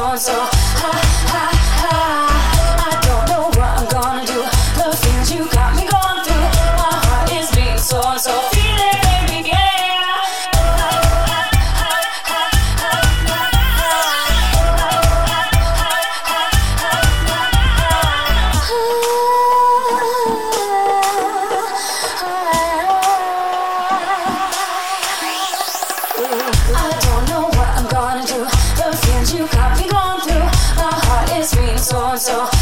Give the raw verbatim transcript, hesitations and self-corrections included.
soaring so high, high, high. I don't know what I'm gonna do. The things you got me going through. My heart is beating soaring so feel it, baby, yeah. I don't know what I'm gonna do. The feelings you got me going through. My heart is beating so and so.